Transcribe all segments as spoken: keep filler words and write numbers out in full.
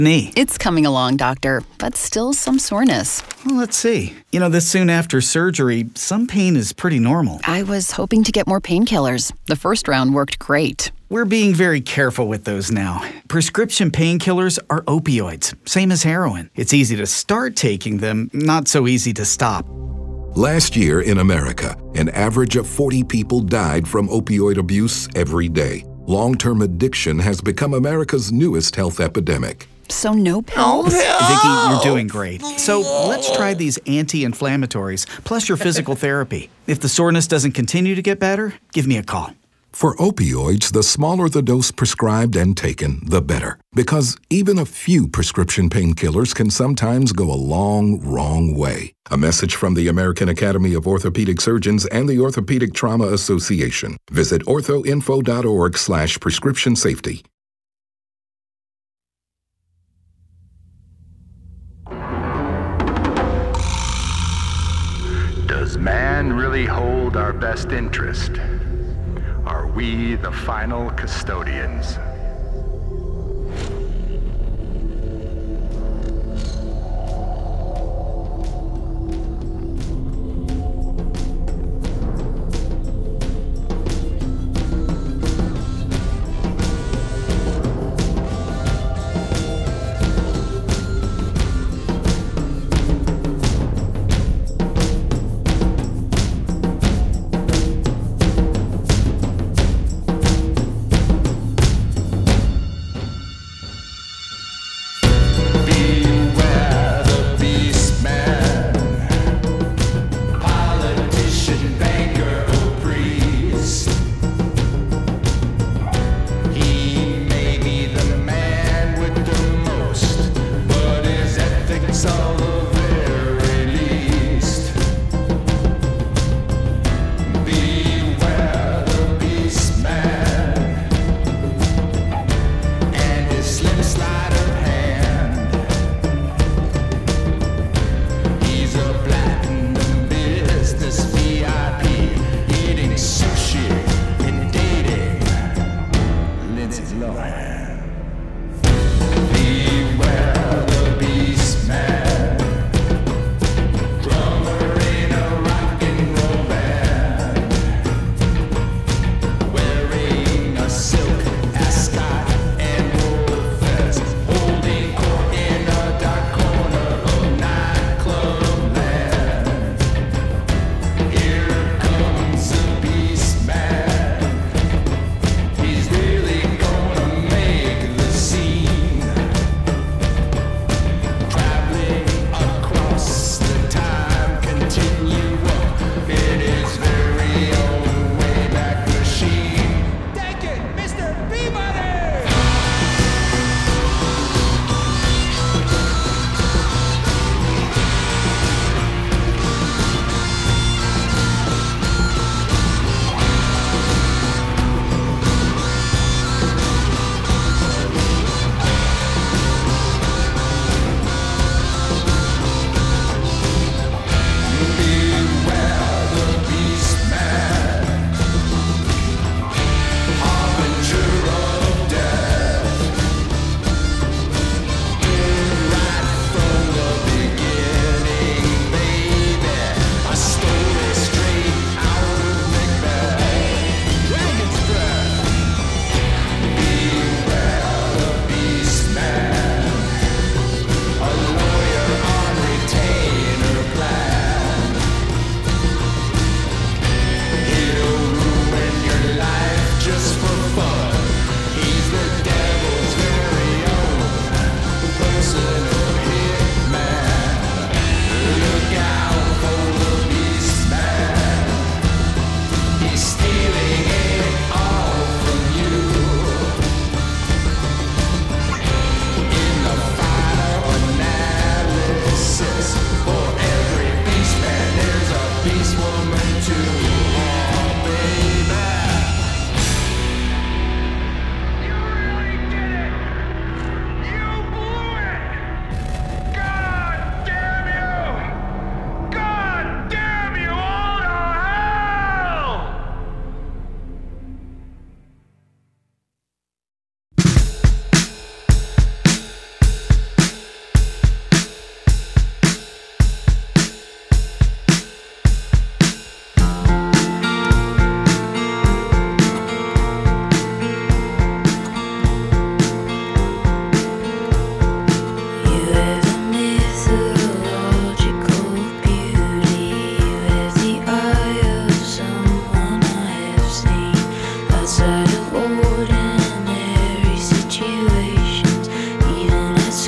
Knee. It's coming along, doctor, but still some soreness. Well, let's see. You know, this soon after surgery, some pain is pretty normal. I was hoping to get more painkillers. The first round worked great. We're being very careful with those now. Prescription painkillers are opioids, same as heroin. It's easy to start taking them, not so easy to stop. Last year in America, an average of forty people died from opioid abuse every day. Long-term addiction has become America's newest health epidemic. So no pills? Vicky, you're doing great. So let's try these anti-inflammatories, plus your physical therapy. If the soreness doesn't continue to get better, give me a call. For opioids, the smaller the dose prescribed and taken, the better. Because even a few prescription painkillers can sometimes go a long, wrong way. A message from the American Academy of Orthopedic Surgeons and the Orthopedic Trauma Association. Visit orthoinfo.org slash prescription safety. Does man really hold our best interest? Are we the final custodians?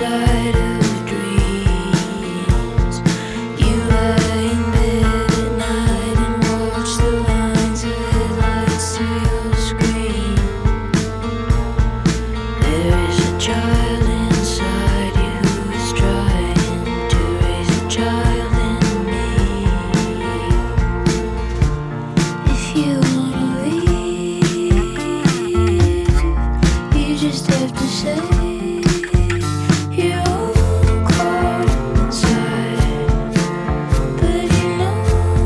inside of dreams. You lie in bed at night and watch the lines of headlights to your screen. There is a child inside you who is trying to raise a child in me. If you wanna leave, you just have to say you're all caught up inside, but you know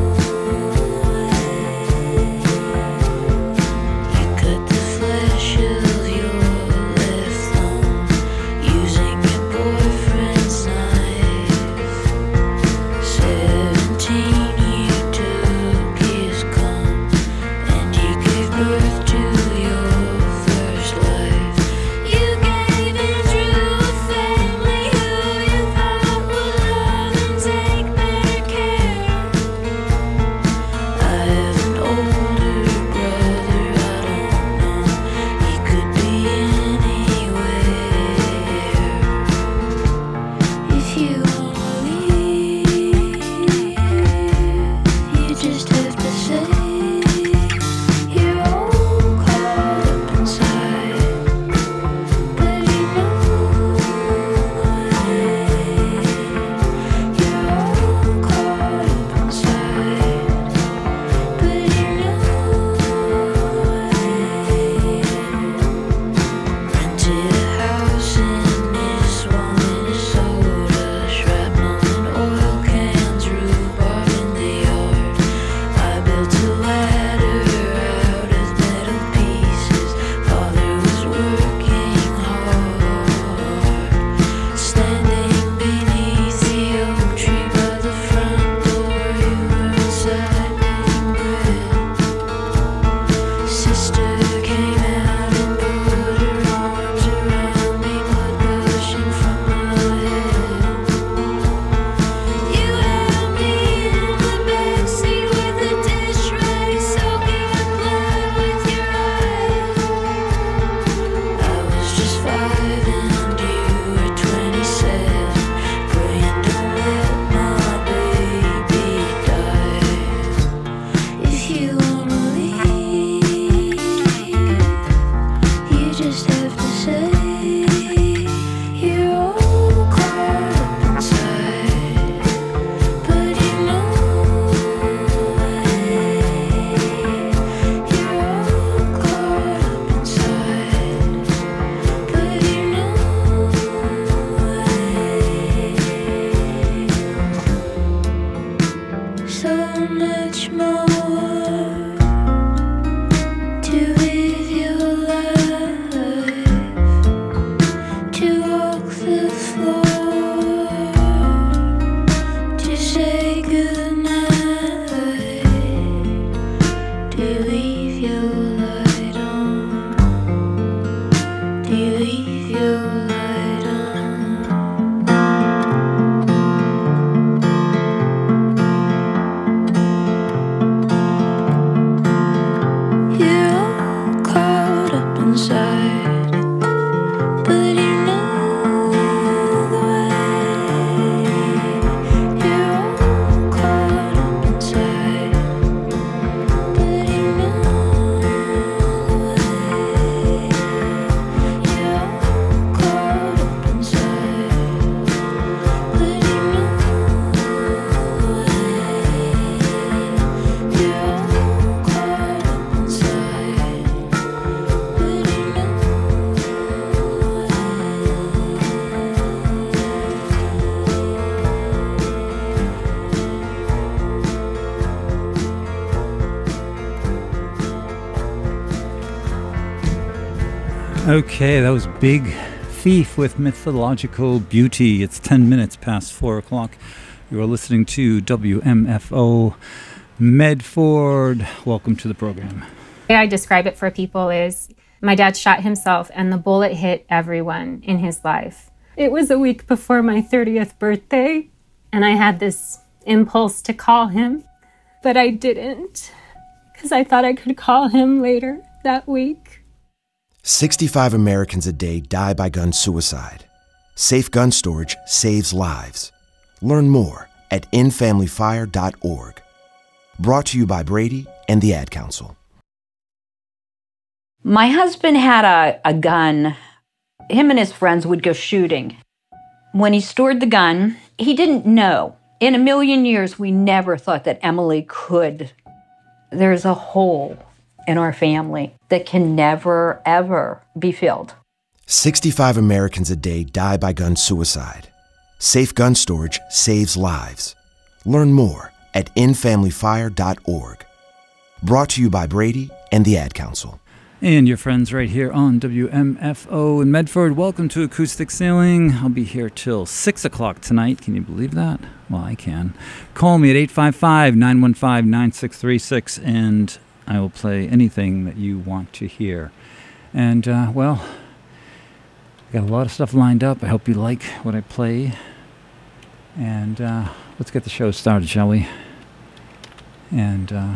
you cut the flesh of your left thumb using your boyfriend's knife. Seventeen, you took his cum and you gave birth to your first life. You gave in through a family who you thought would love and take better care. I have an older brother, I don't know, he could be anywhere. If you wanna leave, you just have to say you're all caught up inside, but you know you're all caught up inside, but you know rented a house in Nisswa, Minnesota, shrapnel and oil cans, rhubarb in the yard. I built a ladder out of metal pieces. Father was working hard, standing beneath the oak tree by the front door. You were inside making bread. Sister came out and put her arms around me, blood gushing from my head. You held me in the backseat with a dish rag, soaking the blood with your eyes. I was just five and you were twenty-seven, praying don't let my baby die. If you wanna leave, you just have to say you're all caught up inside, but you know you're all caught up inside, but you know so much more to live your life, to walk the floor, to say goodnight, to leave your light on, to leave your light on. You're all caught up inside, but you know the way. You're all caught up inside, but you know the way. You're all caught up inside, but you know the way. You're all caught up inside, but you know Okay, that was Big Thief with Mythological Beauty. It's ten minutes past four o'clock. You are listening to W M F O Medford. Welcome to the program. The way I describe it for people is my dad shot himself and the bullet hit everyone in his life. It was a week before my thirtieth birthday, and I had this impulse to call him, but I didn't because I thought I could call him later that week. sixty-five Americans a day die by gun suicide. Safe gun storage saves lives. Learn more at in family fire dot org. Brought to you by Brady and the Ad Council. My husband had a, a gun. Him and his friends would go shooting. When he stored the gun, he didn't know. In a million years, we never thought that Emily could. There's a hole in our family that can never, ever be filled. sixty-five Americans a day die by gun suicide. Safe gun storage saves lives. Learn more at in family fire dot org. Brought to you by Brady and the Ad Council. And your friends right here on W M F O in Medford. Welcome to Acoustic Sailing. I'll be here till six o'clock tonight. Can you believe that? Well, I can. Call me at eight five five, nine one five, nine six three six, and I will play anything that you want to hear. And, uh, well, I got a lot of stuff lined up. I hope you like what I play. And uh, let's get the show started, shall we? And uh,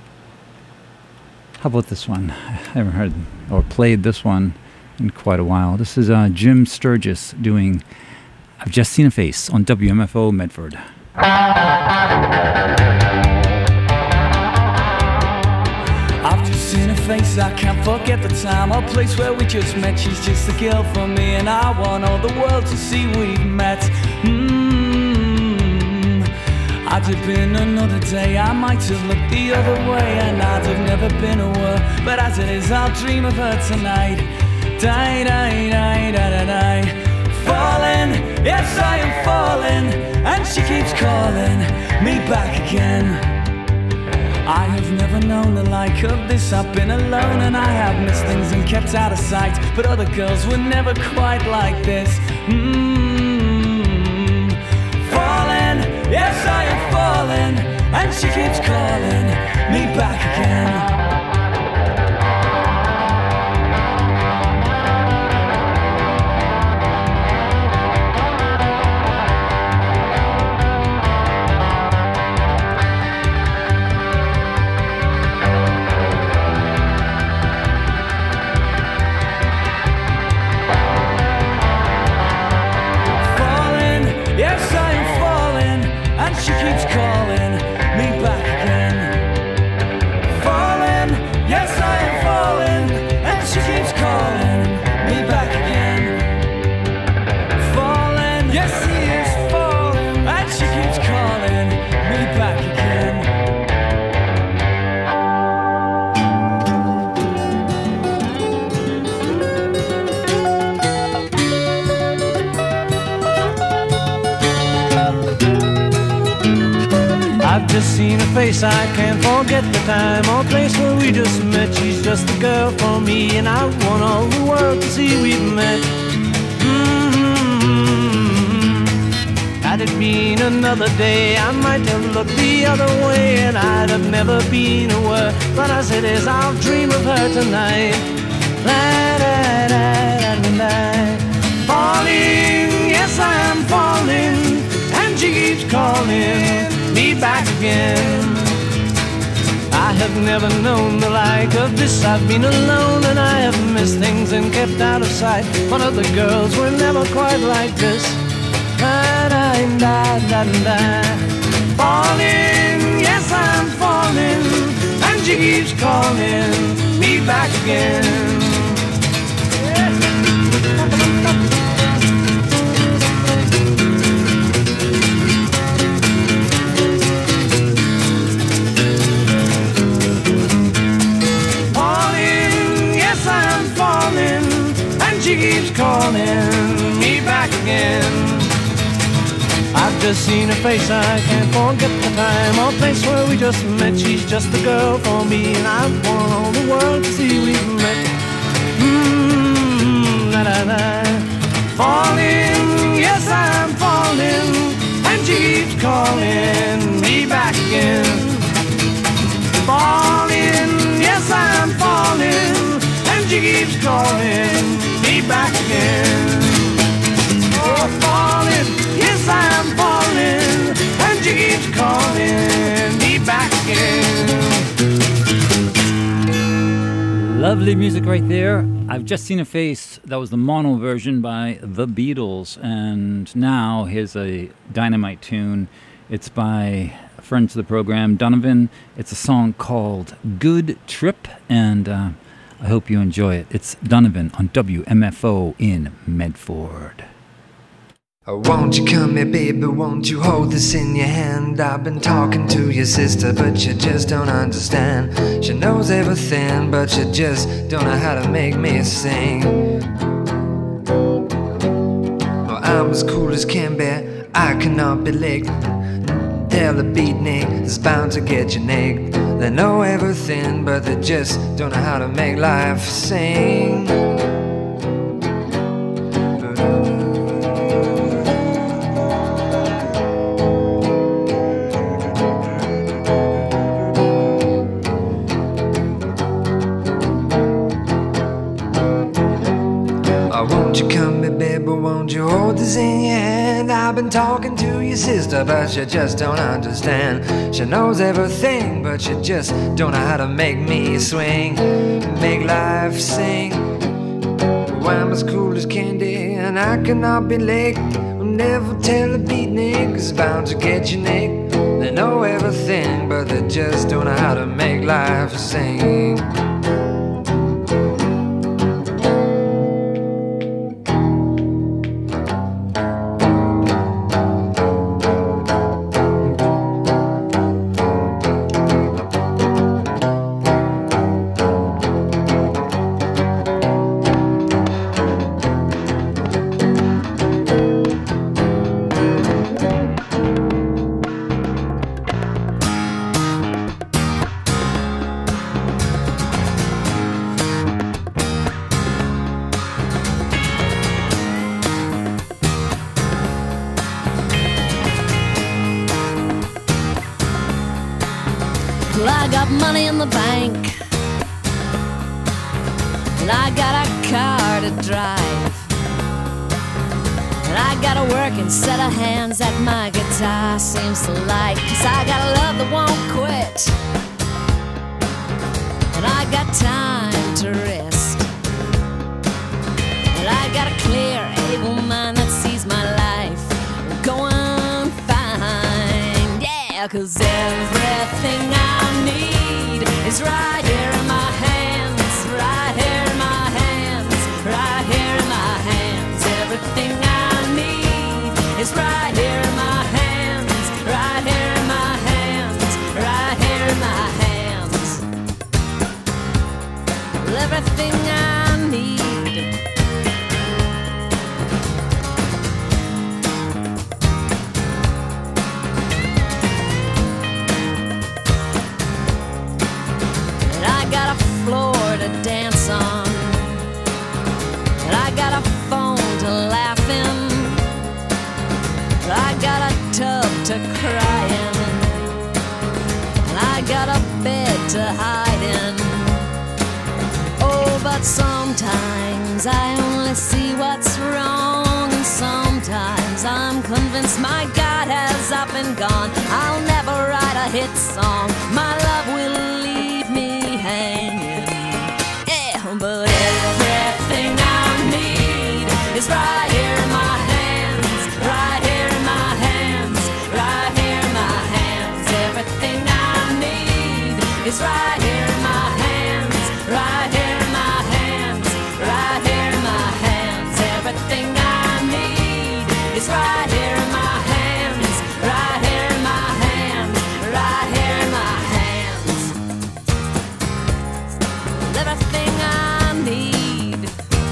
how about this one? I haven't heard or played this one in quite a while. This is uh, Jim Sturgis doing I've Just Seen a Face on W M F O Medford. I've just seen her face, I can't forget the time or place where we just met. She's just a girl for me and I want all the world to see we've met. Mm-hmm. I'd have been another day, I might have looked the other way and I'd have never been aware. But as it is, I'll dream of her tonight. Die, die, die, die, die, die. Falling, yes I am falling, and she keeps calling me back again. I have never known the like of this. I've been alone and I have missed things and kept out of sight. But other girls were never quite like this. Mm-hmm. Falling, yes I am falling, and she keeps calling me back again. She keeps calling me back again. Falling, yes I am falling, and she keeps calling me back again. Falling, yes he is falling, and she keeps calling me back again. I've just seen her face, I can't forget the time or place where we just met. She's just the girl for me and I want all the world to see we've met. Mm-hmm. Had it been another day, I might have looked the other way and I'd have never been aware. But as it is, I'll dream of her tonight. La, da, da, da, da, da. Falling, yes I am falling, and she keeps calling me back again. I have never known the like of this. I've been alone and I have missed things and kept out of sight. But other girls were never quite like this. Da, da, da, da, da. Falling, yes I'm falling, and she keeps calling me back again. She keeps calling me back again. I've just seen her face, I can't forget the time or place where we just met. She's just the girl for me and I want all the world to see we've met. Mmm, la la la. Falling, yes I'm falling, and she keeps calling me back again. Falling, yes I'm falling, and she keeps calling me back again. Oh, falling, yes I'm falling, and she keeps calling me back again. La Lovely music right there. I've Just Seen a Face. That was the mono version by The Beatles. And now here's a dynamite tune. It's by friends of the program, Donovan. It's a song called Good Trip. And uh, I hope you enjoy it. It's Donovan on W M F O in Medford. Oh, won't you come here, baby, won't you hold this in your hand? I've been talking to your sister, but you just don't understand. She knows everything, but she just don't know how to make me sing. Well, I'm as cool as can be, I cannot be licked. Tell the beatnik is bound to get you nicked. They know everything, but they just don't know how to make life sing. In your hand, I've been talking to your sister, but she just don't understand. She knows everything, but she just don't know how to make me swing, make life sing. Well, I'm as cool as candy, and I cannot be licked. Will never tell a beatnik, it's bound to get you nicked. They know everything, but they just don't know how to make life sing. Well, I got money in the bank, and I got a car to drive, and I got a working set of hands that my guitar seems to like. 'Cause I got a love that won't quit, and I got time to rest, and I got a clear, able mind that sees my life going fine. Yeah, 'cause everything I need is right here in my hands, right here in my hands, right here in my hands. Everything I need is right here in my hands, right here in my hands, right here in my hands. Well, everything I need. Floor to dance on, and I got a phone to laugh in, I got a tub to cry in, and I got a bed to hide in. Oh, but sometimes I only see what's wrong, and sometimes I'm convinced my God has up and gone. I'll never write a hit song, my love will leave me hanging. But everything I need is right here in my hands, right here in my hands, right here in my hands. Everything I need is right here in my hands, right here in my hands, right here in my hands. Everything I need is right here in my hands, right here in my hands, right here in my hands. Everything I need.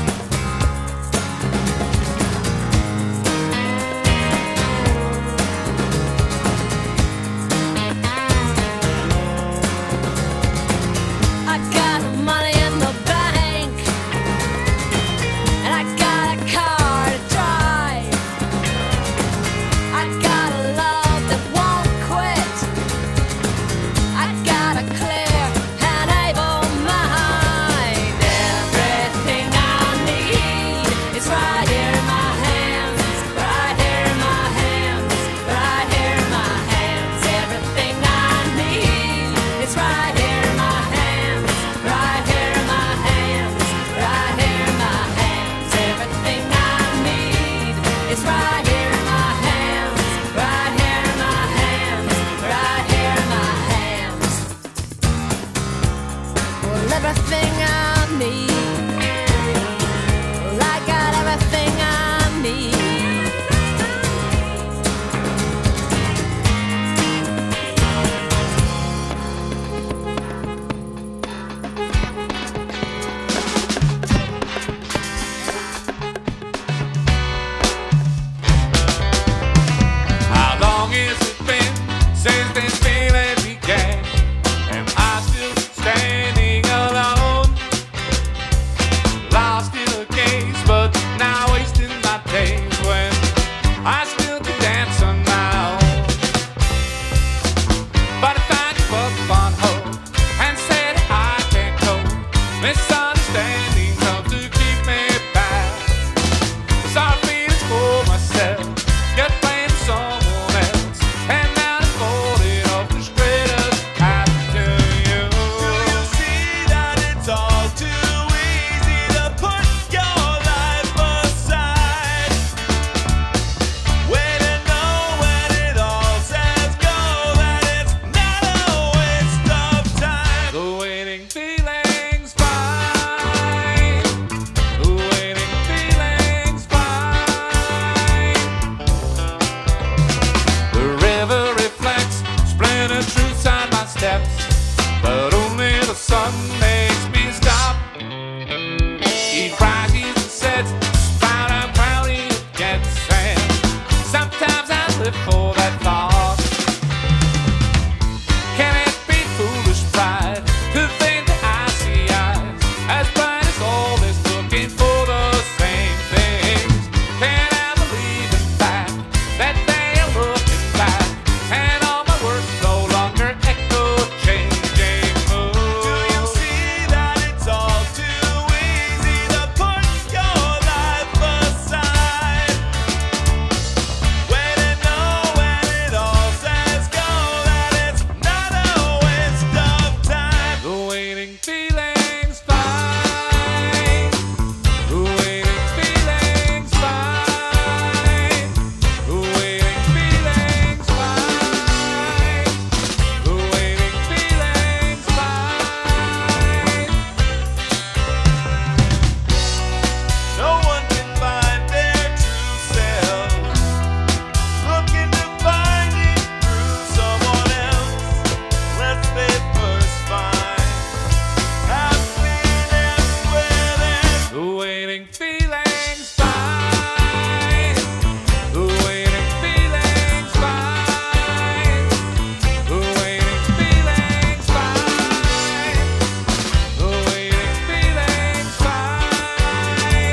I got money in the bank, and I got a car to drive, before that thought. Can it be foolish pride to think that I see eyes as bright as all this, looking for the same things? Can I believe in fact that they are looking back, and all my words no longer echo changing moods? Do you see that it's all too easy to put your life aside? When you know when it all says go, that it's not a waste of time. The waiting feeling's fine. The waiting feeling's fine. The waiting feeling's fine. The waiting feeling's fine. No one can find their true self, looking to find it through someone else. Let's they first find happiness within. The waiting feeling's fine. The waiting feeling's fine. The waiting feeling's fine. The waiting feeling's fine.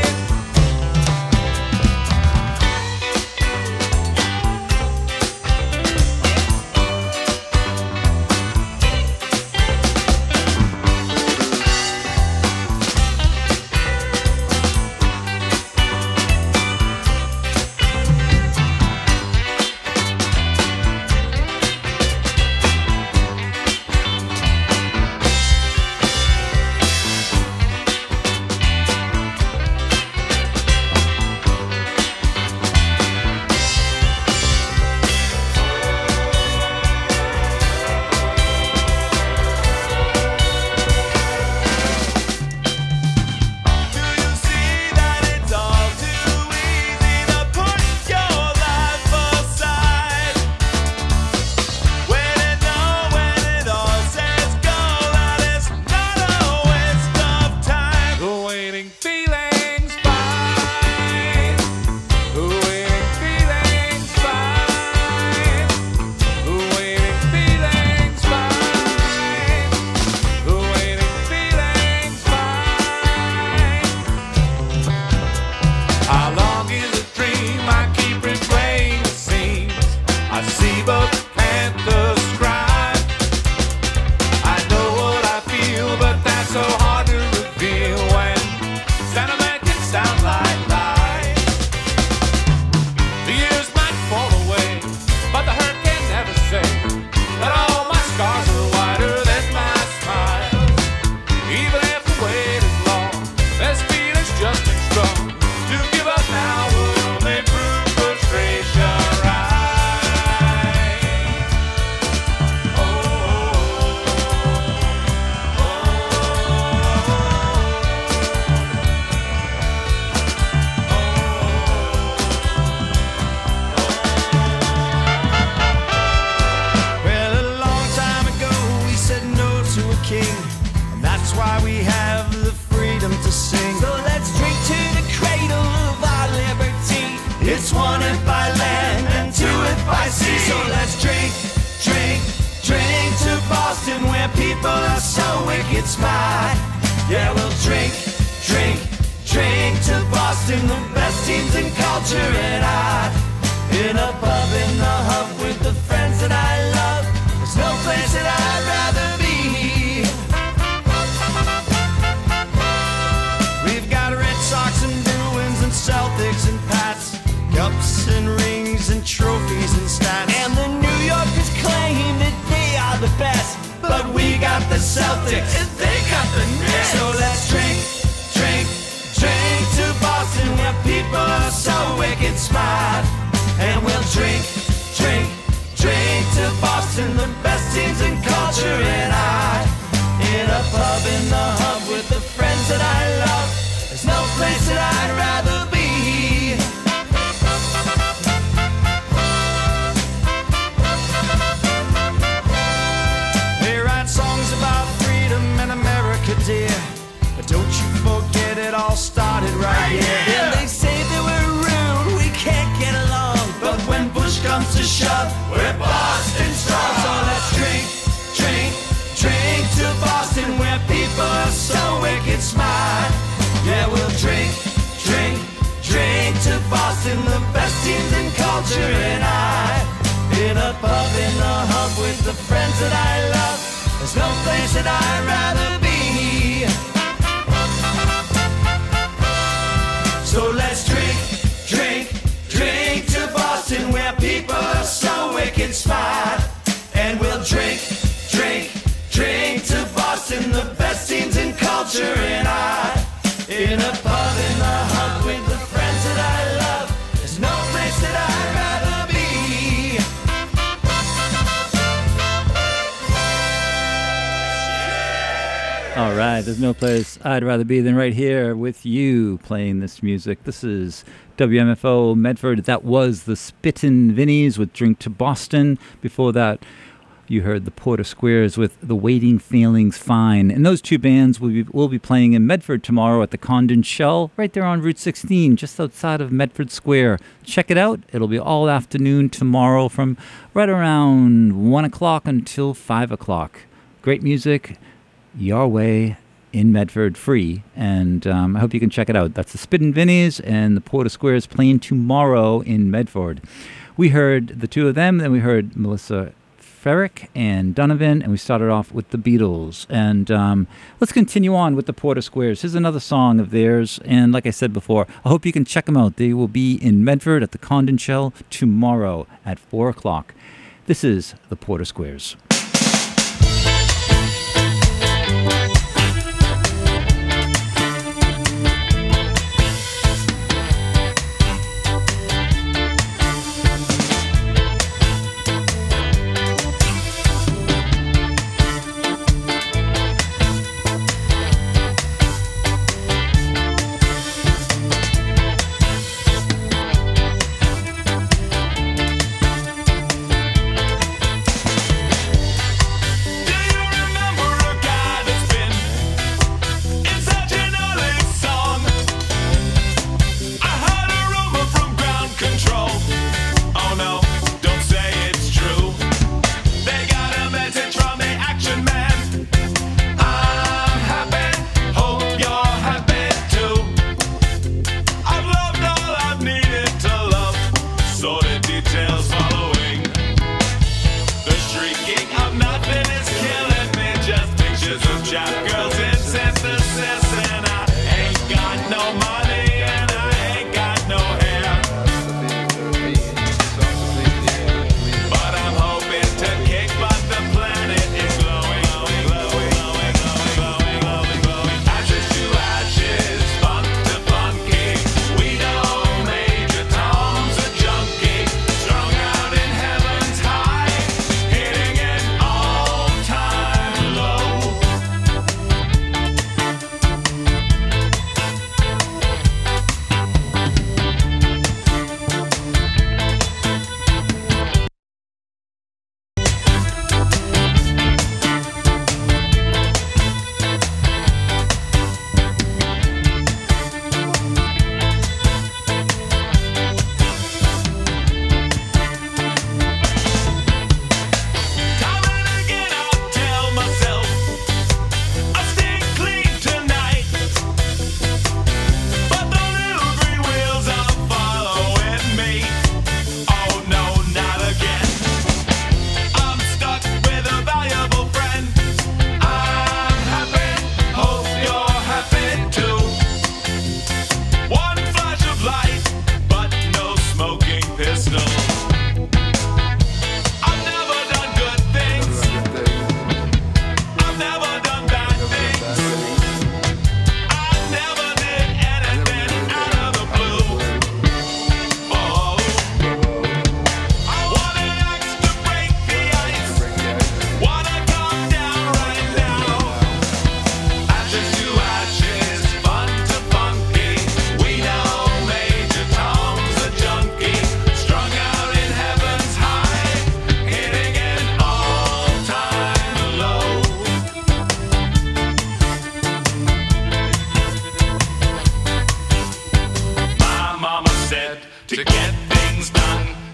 Do you see that it's all too easy to put your life aside? When you know when it all says go, that it's not a waste of time. The waiting feeling's fine. The waiting feeling's fine. The waiting feeling's fine. The waiting feeling's fine. How long is a dream? I keep replaying the scenes I see but can't describe. I know what I feel, but that's so hard to reveal when sentiment can sound like lies. The years might fall away, but the hurt can never say that all my scars are wider than my smiles. Even if the wait is long, this feeling's just too strong to give up now would only prove frustration right. Oh, Well, a long time ago we said no to a king, and that's why we have the freedom to sing. So let's drink to the cradle of our liberty. It's one if by land and two if by sea. So let's drink, drink, drink to Boston, where people are so wicked smart. Yeah, we'll drink, drink, drink to Boston, the best teams in culture and art. In a pub in the hub with the friends that I love, there's no place that I'd rather be. We've got Red Sox and Bruins and Celtics and Pats, cups and rings and trophies and stats. And the New Yorkers claim that they are the best, but we got the Celtics and they got the Knicks. So let's drink, drink, drink to Boston, where people are so wicked smart. push comes to shove, we're Boston strong. So let's drink, drink, drink to Boston, where people are so wicked smart. Yeah, we'll drink, drink, drink to Boston, the best teams in culture and I. In a pub in the hub with the friends that I love, there's no place that I'd rather be. So let's drink, drink, drink to Boston, where people are so wicked smart. And we'll drink, drink, drink to Boston, the best teams in culture and art. In a pub in the hub with the friends that I love, there's no place that I'd rather be. All right, there's no place I'd rather be than right here with you playing this music. This is W M F O Medford. That was the Spittin' Vinnies with Drink to Boston. Before that, you heard the Porter Squares with The Waiting Feelings Fine. And those two bands will be, will be playing in Medford tomorrow at the Condon Shell, right there on Route sixteen, just outside of Medford Square. Check it out. It'll be all afternoon tomorrow from right around one o'clock until five o'clock. Great music, your way in Medford, free. And um, I hope you can check it out. That's the Spittin' Vinnies and the Porter Squares playing tomorrow in Medford. We heard the two of them, then we heard Melissa Ferrick and Donovan, and we started off with the Beatles. And um, let's continue on with the Porter Squares. Here's another song of theirs, and like I said before, I hope you can check them out. They will be in Medford at the Condon Shell tomorrow at four o'clock. This is the Porter Squares. All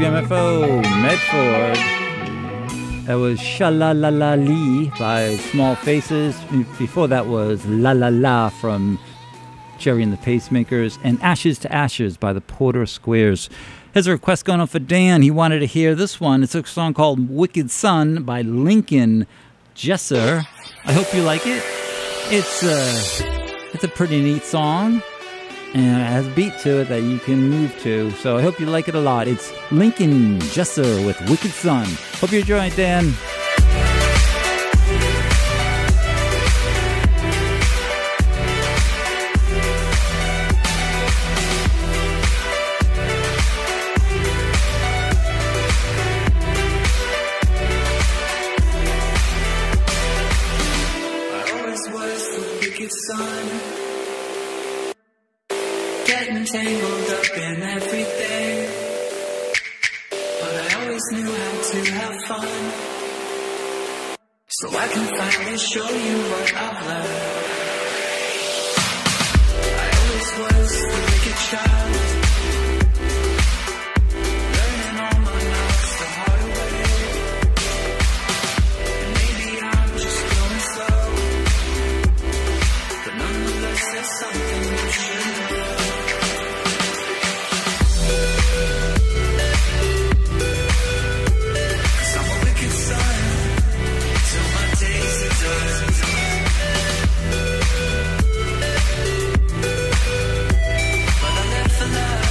W M F O, Medford. That was Sha-La-La-La-Lee by Small Faces. Before that was La La La from Jerry and the Pacemakers, and Ashes to Ashes by the Porter Squares. Here's a request going on for Dan. He wanted to hear this one. It's a song called Wicked Son by Lincoln Jesser. I hope you like it. It's a, it's a pretty neat song, and it has a beat to it that you can move to. So I hope you like it a lot. It's Lincoln Jesser with Wicked Son. Hope you enjoy it, Dan. Getting tangled up in everything, but I always knew how to have fun, so I can finally show you what I've learned. I always was the wicked child, learning all my knowledge the hard way, and maybe I'm just going slow, but nonetheless there's something you should know. But I live for love.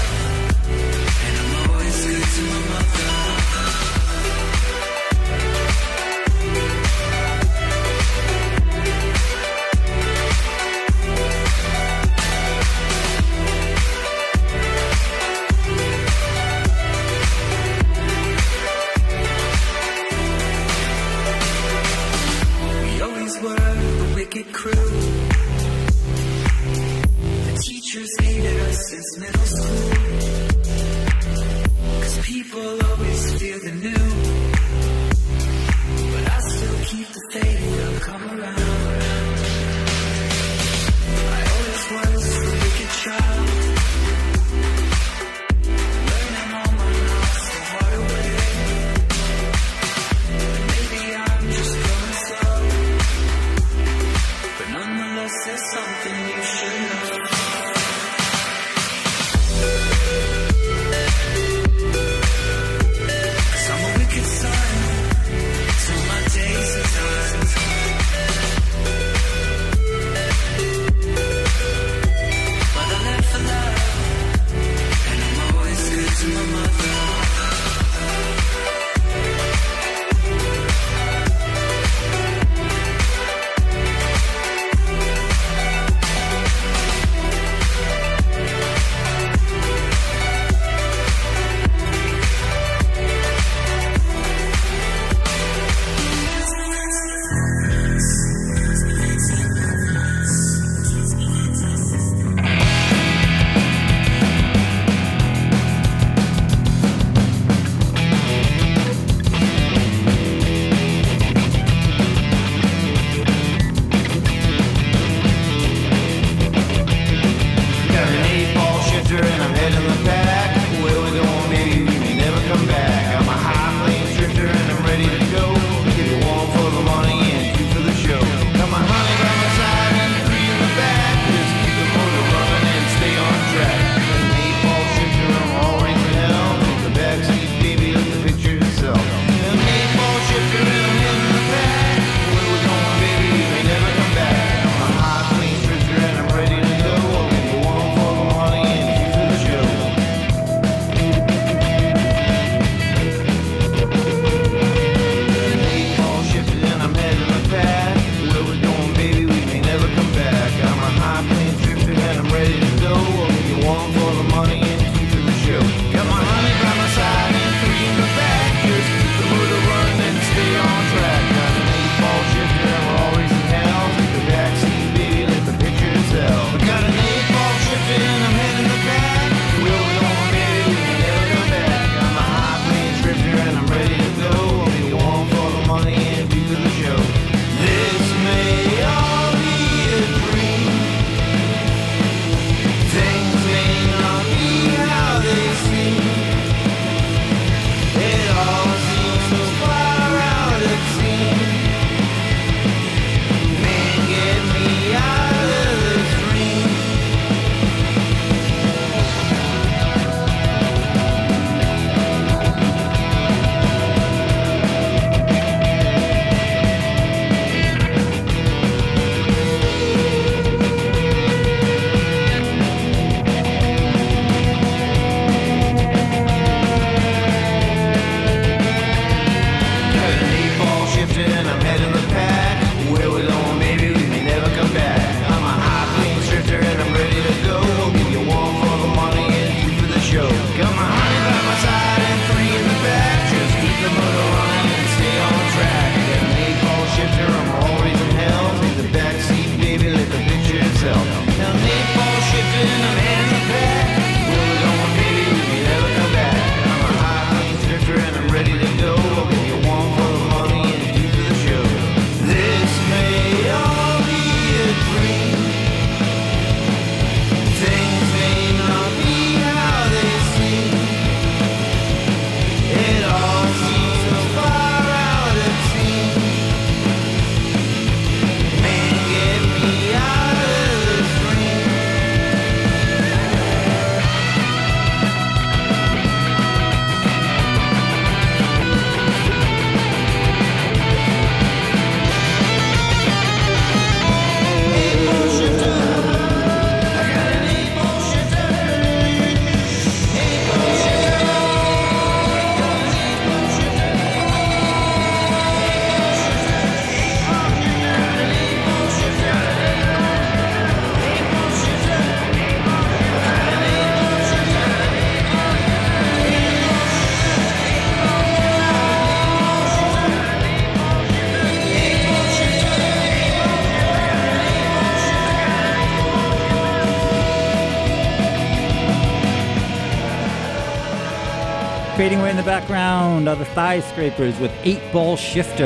Fading away in the background are the Thigh Scrapers with Eight Ball Shifter.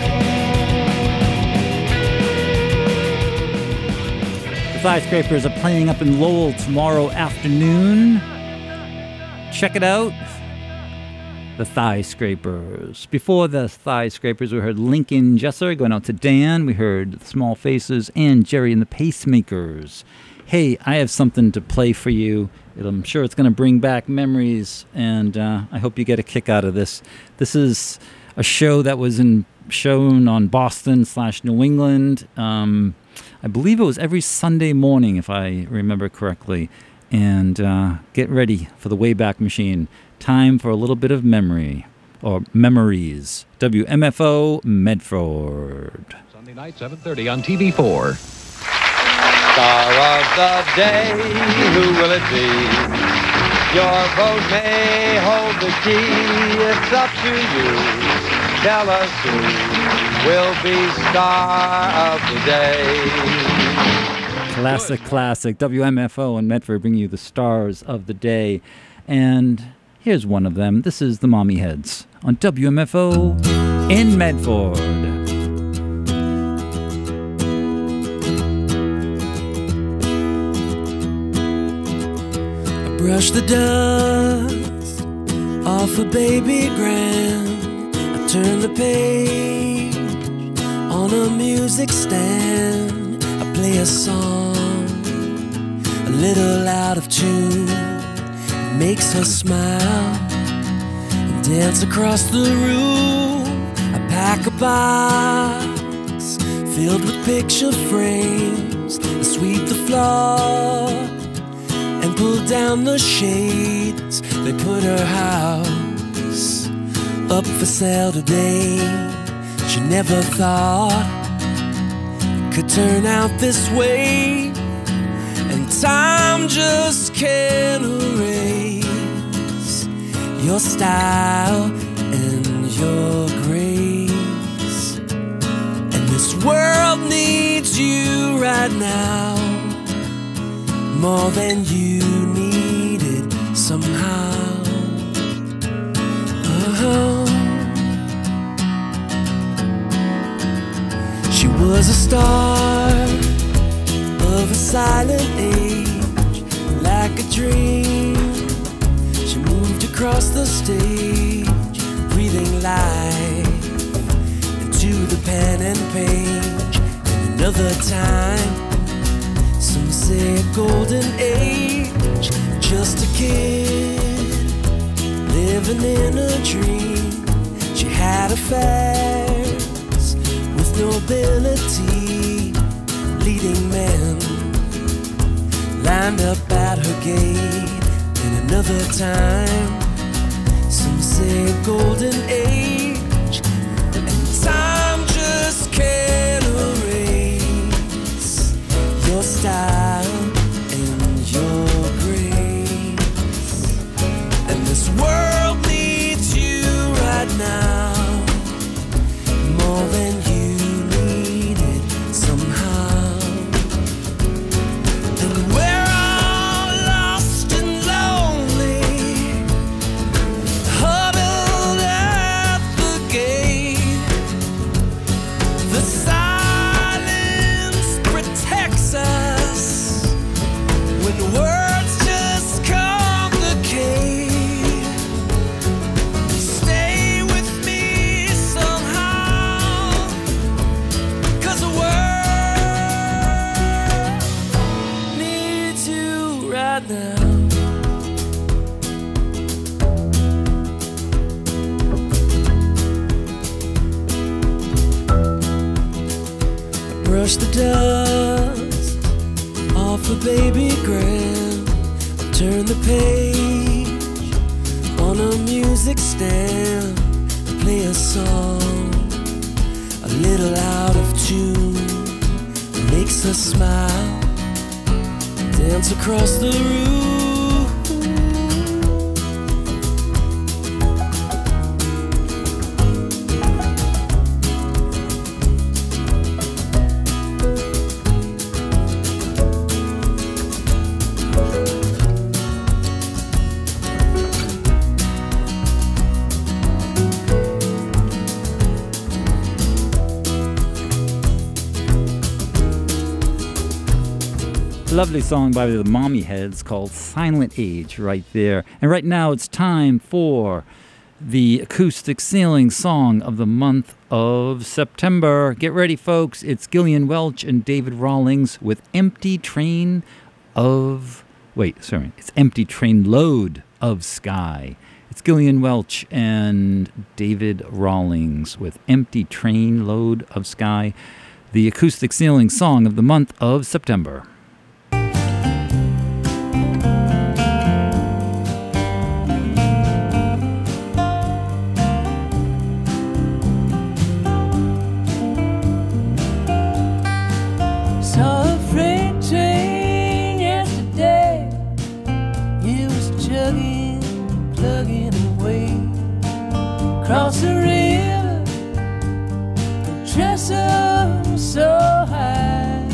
The Thigh Scrapers are playing up in Lowell tomorrow afternoon. Check it out. The Thigh Scrapers. Before the Thigh Scrapers, we heard Lincoln Jesser going out to Dan. We heard the Small Faces and Jerry and the Pacemakers. Hey, I have something to play for you. I'm sure it's going to bring back memories, and uh, I hope you get a kick out of this. This is a show that was in, shown on Boston slash New England. Um, I believe it was every Sunday morning, if I remember correctly. And uh, get ready for the Wayback Machine. Time for a little bit of memory, or memories. W M F O Medford. Sunday night, seven thirty on T V four. Star of the day, who will it be? Your vote may hold the key. It's up to you. Tell us who will be star of the day. Classic, classic. W M F O and Medford bring you the stars of the day. And here's one of them. This is the Mommy Heads on W M F O in Medford. I brush the dust off a baby grand. I turn the page on a music stand. I play a song a little out of tune. Makes her smile and dance across the room. I pack a box filled with picture frames. I sweep the floor and pull down the shades. They put her house up for sale today. She never thought it could turn out this way. And time just can't erase your style and your grace. And this world needs you right now more than you need it somehow. Uh-huh. She was a star of a silent age, like a dream. She moved across the stage, breathing life into the pen and page. And another time, some say a golden age, just a kid living in a dream. She had affairs with nobility, leading men lined up at her gate. And another time, some say a golden age. And time just can't erase your style and your grace. And this world needs you right now more than you need it somehow. And we're all lost and lonely, huddled at the gate. The silence protects us when words just complicate. Stay with me somehow, 'cause the world needs you right now. I brush the dust off a baby grand. I turn the page on a music stand. I play a song a little out of tune. It makes her smile, dance across the room. Lovely song by the Mommy Heads called Silent Age right there. And right now it's time for the acoustic ceiling song of the month of September. Get ready, folks. It's Gillian Welch and David Rawlings with Empty Train of... Wait, sorry. It's Empty Train Load of Sky. It's Gillian Welch and David Rawlings with Empty Train Load of Sky, the acoustic ceiling song of the month of September. Saw a freight train yesterday. It was chugging, plugging away across the river. The trestle was so high.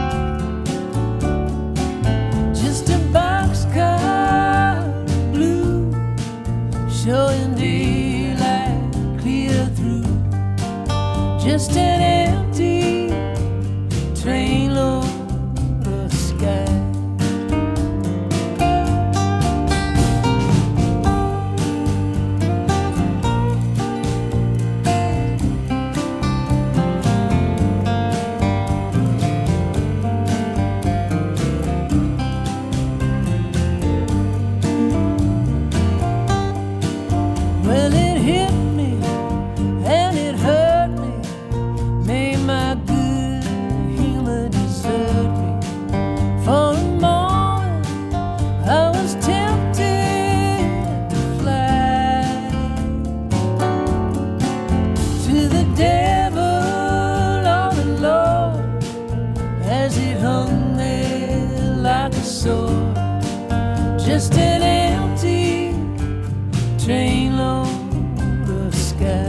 Just a boxcar blue, showing daylight clear through. Just an empty train load of sky. Well, it hit me and it hurt me, made my good humor desert me. For a moment I was tempted to fly to the devil on the Lord as it hung there like a sword. Just an empty train load of sky.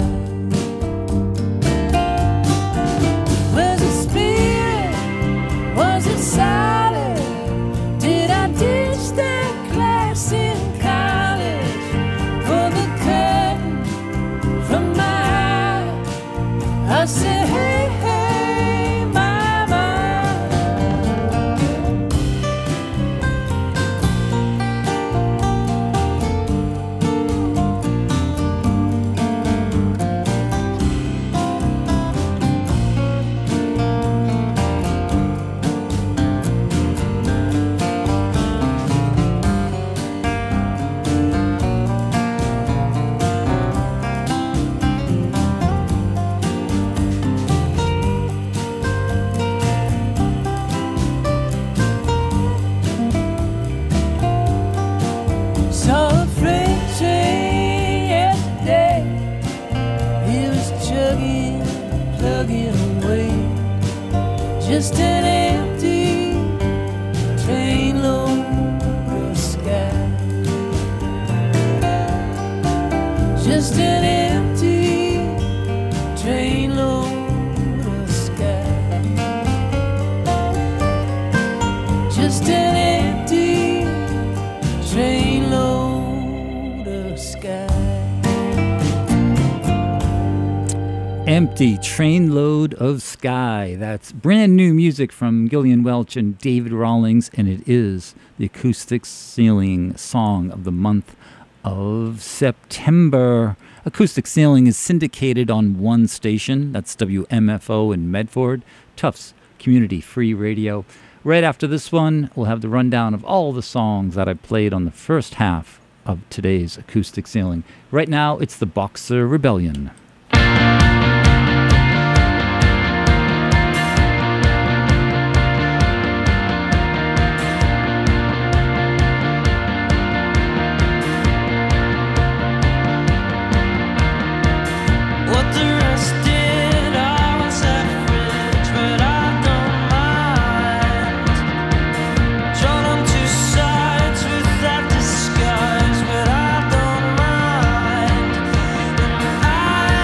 Was it spirit? Was it solid? Did I ditch that class in college for the curtain from my eye? I said, hey, hey, mama. Saw a freight train yesterday. It was chugging, plugging away. Just an empty train load of sky. Just an empty train load of sky. Just an empty train load of sky. Empty Trainload of Sky. That's brand new music from Gillian Welch and David Rawlings, and it is the acoustic ceiling song of the month of September. Acoustic ceiling is syndicated on one station. That's W M F O in Medford, Tufts Community Free Radio. Right after this one, we'll have the rundown of all the songs that I played on the first half of today's acoustic ceiling. Right now, it's the Boxer Rebellion. What the rest did, I was average, but I don't mind. Drawn on two sides with that disguise, but I don't mind. And I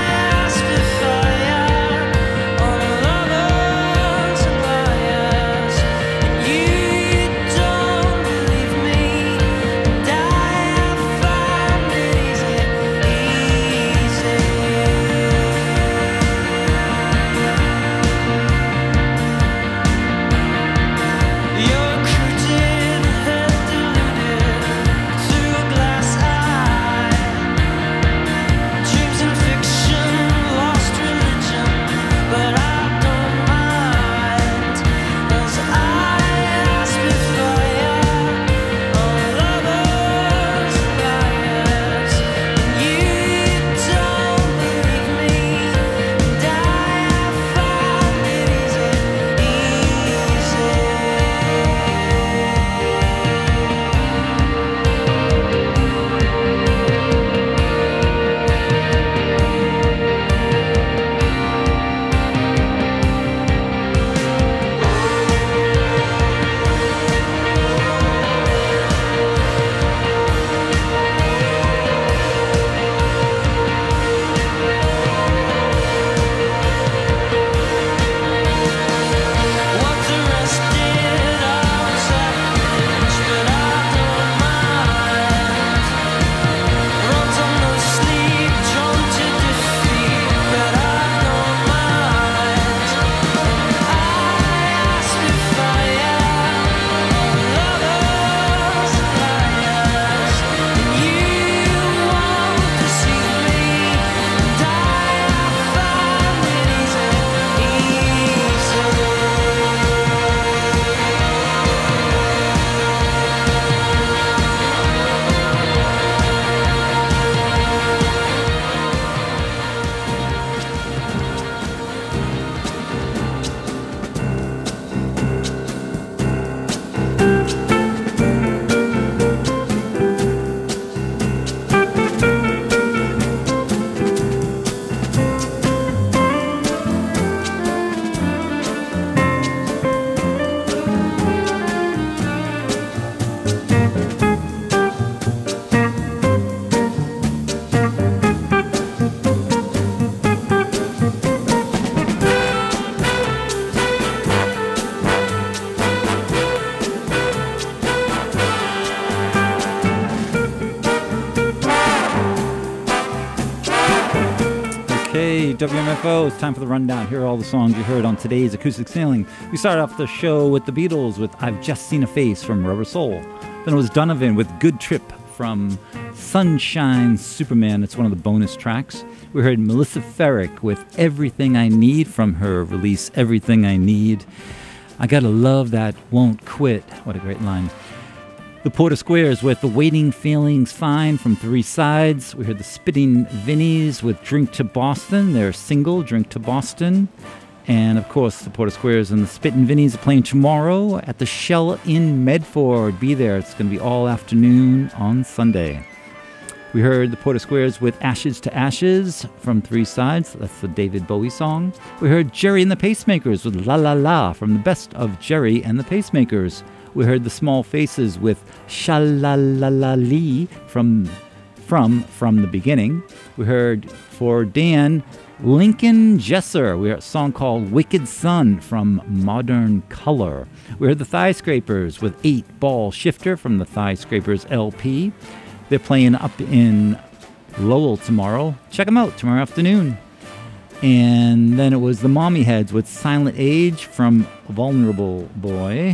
Okay, W M F O, it's time for the rundown. Here are all the songs you heard on today's Acoustic Sailing. We started off the show with the Beatles with I've Just Seen a Face from Rubber Soul. Then it was Donovan with Good Trip from Sunshine Superman. It's one of the bonus tracks. We heard Melissa Ferrick with Everything I Need from her release Everything I Need. I Gotta Love That Won't Quit. What a great line. The Porter Squares with The Waiting Feelings Fine from Three Sides. We heard the Spitting Vinnies with Drink to Boston, their single, Drink to Boston. And, of course, the Porter Squares and the Spitting Vinnies are playing tomorrow at the Shell in Medford. Be there. It's going to be all afternoon on Sunday. We heard the Porter Squares with Ashes to Ashes from Three Sides. That's the David Bowie song. We heard Jerry and the Pacemakers with La La La from the best of Jerry and the Pacemakers. We heard the Small Faces with Sha-la-la-la-lee from, from From the Beginning. We heard for Dan, Lincoln Jesser. We heard a song called Wicked Sun from Modern Color. We heard the Thigh Scrapers with Eight Ball Shifter from the Thigh Scrapers L P. They're playing up in Lowell tomorrow. Check them out tomorrow afternoon. And then it was the Mommy Heads with Silent Age from Vulnerable Boy.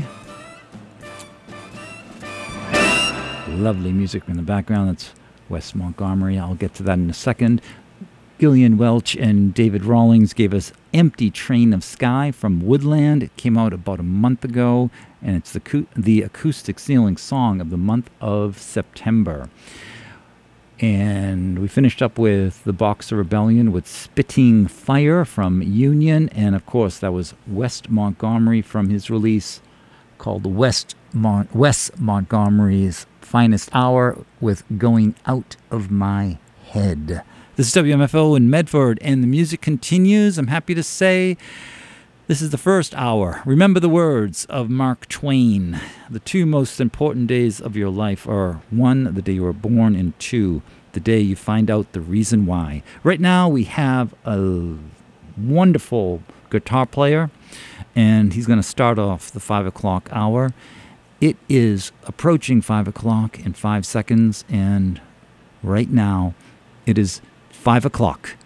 Lovely music in the background. That's Wes Montgomery. I'll get to that in a second. Gillian Welch and David Rawlings gave us Empty Train of Sky from Woodland. It came out about a month ago, and it's the, co- the acoustic ceiling song of the month of September. And we finished up with the Boxer Rebellion with Spitting Fire from Union. And, of course, that was West Montgomery from his release called West Mon- Wes Montgomery's Finest Hour with Going Out of My Head. This is W M F O in Medford, and the music continues. I'm happy to say this is the first hour. Remember the words of Mark Twain. The two most important days of your life are, one, the day you were born, and two, the day you find out the reason why. Right now we have a wonderful guitar player, and he's going to start off the five o'clock hour. It is approaching five o'clock in five seconds, and right now it is five o'clock.